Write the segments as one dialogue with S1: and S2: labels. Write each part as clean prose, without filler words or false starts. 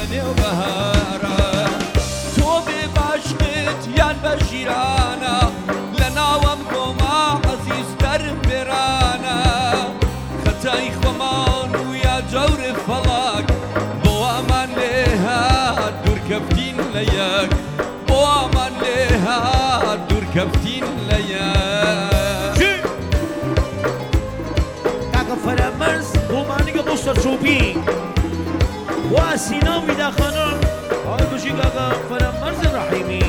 S1: لنێو بەهارە تۆ بێ باشقت یان بە ژیرانە لە ناوەم گۆما عەزیزتەرم بێرانە خەتای خۆمان و یا جەورە فەڵاک بۆ ئامان لێ هات دوورکەفتین لە یەک بۆ ئامان لێ هات دوورکەفتین لە یەک
S2: کاکە فەرەمەرز بۆمانیگە بۆ سەرچۆبی وا سینا و ویدا خانم ئەوەی بژی کاکە فەرەمەرز ڕەحیمی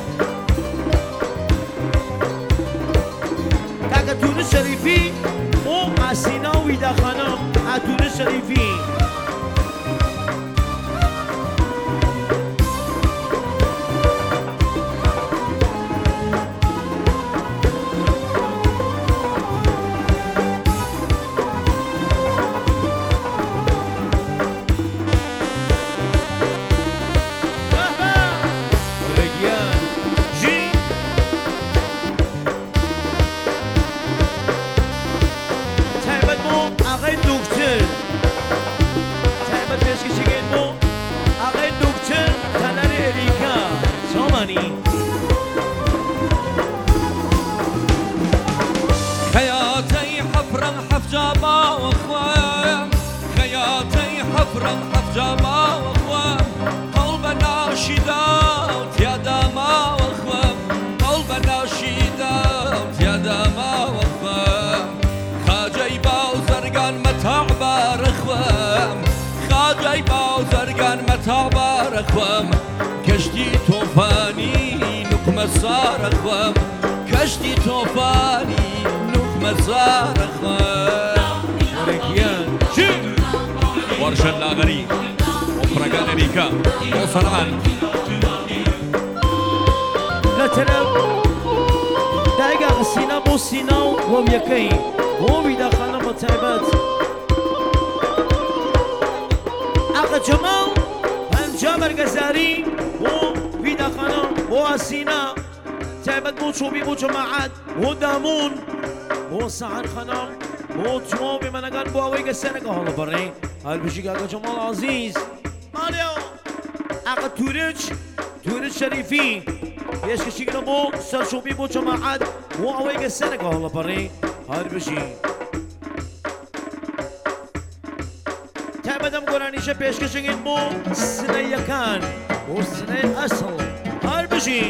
S2: کاکە تونس شەریفی بۆ ئاسینا و ویدا خانم ئاتونس شەریفی
S1: خياتي حفرا حفجابا واخوان خياتي حفرا حفجابا واخوان قلبنا شداوت يا داما واخوان قلبنا شداوت يا داما واخوان خاجي باو زرقان متاع بار اخوان خاجي باو زرقان متاع بار اخوان كشتي توفاني نقمة صار اخوان كشتي توفاني مزار اخوان
S2: ورقيان
S1: ورشة اللاغري وفرقان ريكا وصنعان
S2: لا ترى دايقا سينا بو سينا وويكي وويدا خانم وتعبات اقا جمال هنجامر غزاري وويدا خانم واسينا تعبات بو شوبي بو جماعات ودامون بۆ سەعەد خەنەم بۆ جوڵ بێمەنەکان بۆ ئەوەی گە سەرەکە هەڵەبڕێ هەربژی کاکە جەماڵ عەزیز ماڵێ ئاقا تورج شەریفی پێشکەشیکرە بۆ سەرچۆبی بۆ جەماعەت بۆ ئەوەی گە سەرەکە هەڵەبڕێ هەربژی تایبەتەم گۆرانیشە پێشکەشەکەین بۆ سنەیەکان بۆ سنەی ئەسڵ هەربژی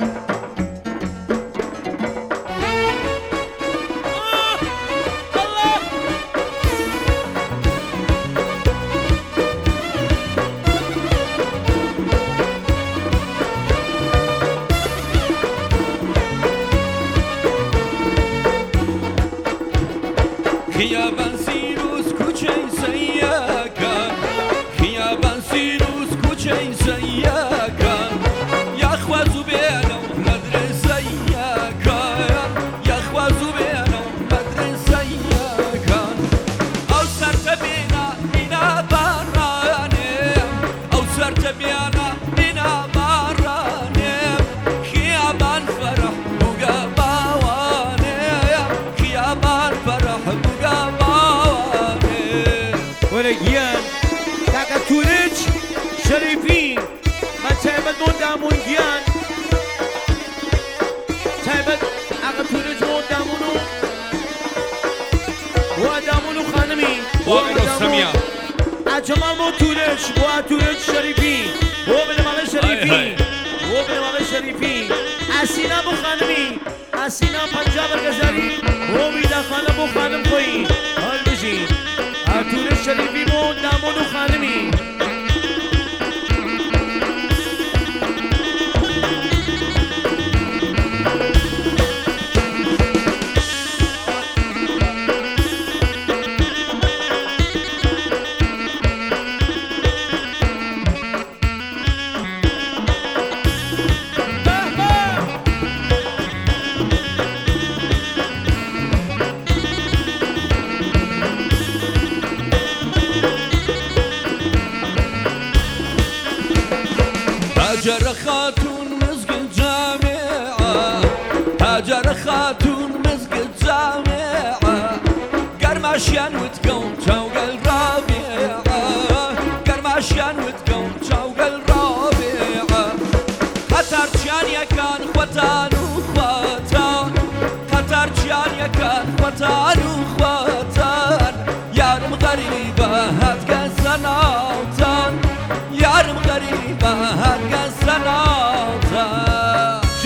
S1: خيابان سيروس كوچي سياكا خيابان سيروس كوچي سياكا يا خوازو بينو مدرسة ياكا يا خوازو بينو مدرسة ياكا او سرت بينا بينا باراني او سرت بينا بينا باراني خيابان فرح بوغا باواني خيابان فرح
S2: ورقيان كاكا تورج شريفين ما تعبد مون دامون جيان تعبد اقا تورج مون دامونو ودامونو خانمي
S1: ودامونو
S2: اجمال مون تورج تورج شريفين وبنمال شريفين وبنمال شريفين اسينا مو خانمي اسينا پنجاب الغزالي وبيدا خانم مو خانم خوي هالبجي تورج شریفی مو دامون و خانمی
S1: هاجر خاتون مسجد جامعة هاجر خاتون مسجد جامعة قرماشيان وتقوم توقع الرابعة قرماشيان وتقوم وطن وخواتن يارم غريبة هات كسناوتن يارم غريبة هات كسناوتن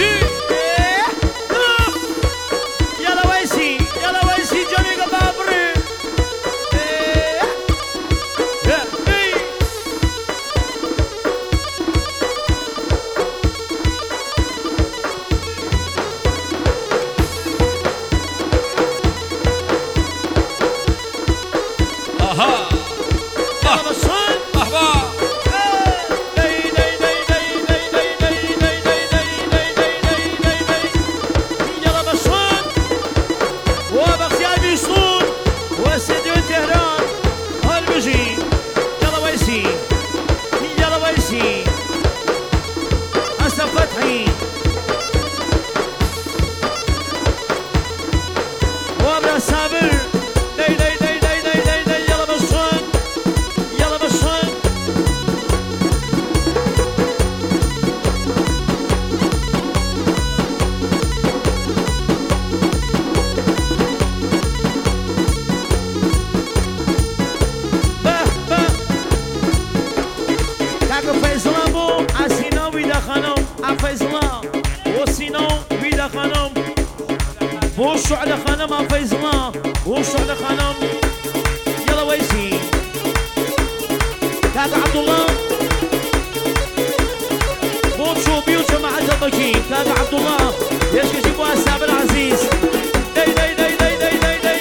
S2: وشو على خانم فيصل وشو على خانم يلا ويسي كاك عبد الله وشو بيوت مع البكي كاك عبد الله يشكي جيبوا الساب العزيز دي دي دي دي دي دي دي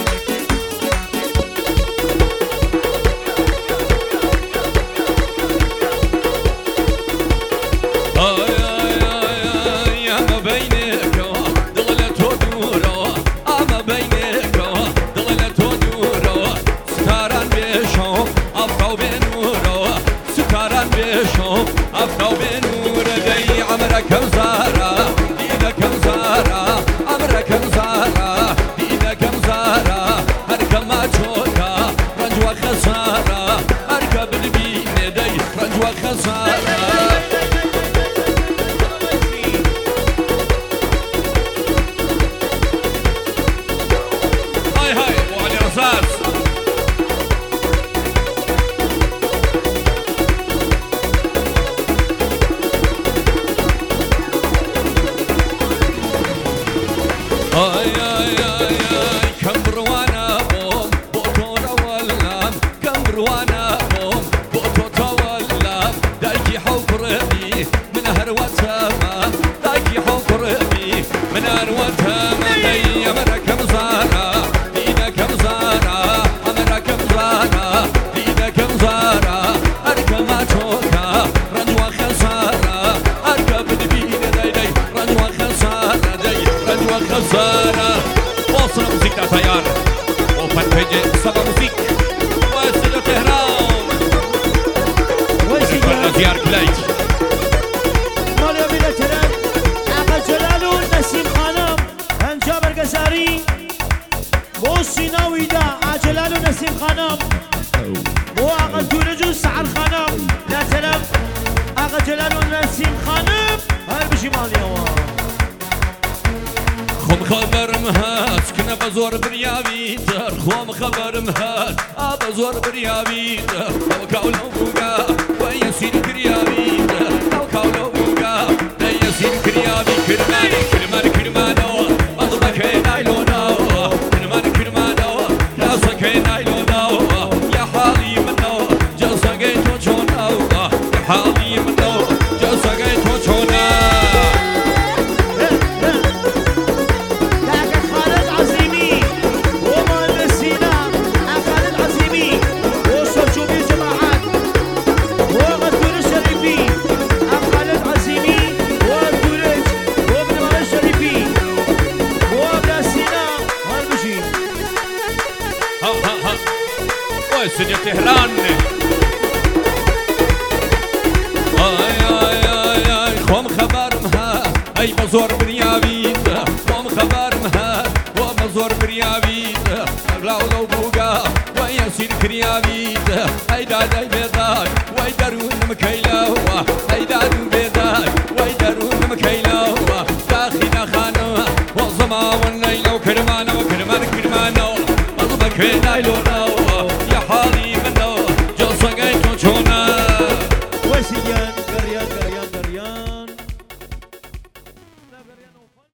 S1: كم زارة إذا كم زارة أمر كم زارة إذا كم زارة أركب ما تشوكا رجوة خسارة أركب البين دي رجوة خسارة هاي هاي وعلي رصاص آي آي آي آي كم بروانا بوم بوتورا واللام كم بروانا بوم بوتوتا واللام دايكي حوكرمي من هروتما دايكي حوكرمي من هروتما دي أمرا كم زارا دينا كم زارا أمرا كم زارا دينا كم زارا أركب ما توكا رجوة خسارة أركب البين داي داي رجوة خسارة داي رجوة خسارة وصل موسيقى تيار وفن بيجي سبا موسيق واستديو تهران زيار كلايت
S2: ماليو بيلا تلال أقا جلالو نسيم خانم هنجابر قزاري بو سيناوي دا جلالو نسيم خانم بو أقا تولجو سعر خانم لا تلم أقا جلالو نسيم خانم هاي بشي ماليو
S1: خم خبرم هات كنا بزور بريابيتر خم خبرم هات بزور بريابيتر لو كاولو بوغا ويسير كريابيتر لو كاولو بوغا ويسير كريابي كرماني كرماني كرمانو أضمك نايلونو كرماني كرمانو راسك نايلونو يا حالي منو جلسك توشونو يا حالي منو جلسك توشونو استديو تهران آي آي آي آي خم خبرم ها أي بزور بريابيت خم خبرم ها وبزور بريابيت أغلاو لو بوغا ويسير كريابيت أي داداي بيضاي وي درون مكيلاو أي دادو بيضاي وي درون مكيلاو داخل خانو وزما والليل وكرمان وكرمان که نایلون